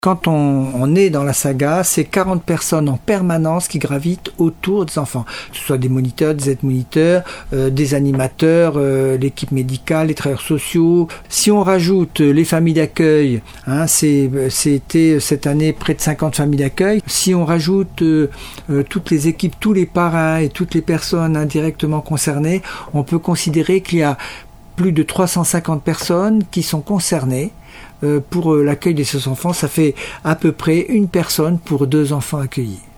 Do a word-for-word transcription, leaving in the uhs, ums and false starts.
Quand on, on est dans la saga, c'est quarante personnes en permanence qui gravitent autour des enfants. Que ce soit des moniteurs, des aides-moniteurs, euh, des animateurs, euh, l'équipe médicale, les travailleurs sociaux. Si on rajoute les familles d'accueil, hein, c'est, c'était cette année près de cinquante familles d'accueil. Si on rajoute euh, euh, toutes les équipes, tous les parrains et toutes les personnes indirectement concernées, on peut considérer qu'il y a plus de trois cent cinquante personnes qui sont concernées. Pour l'accueil de ces enfants, ça fait à peu près une personne pour deux enfants accueillis.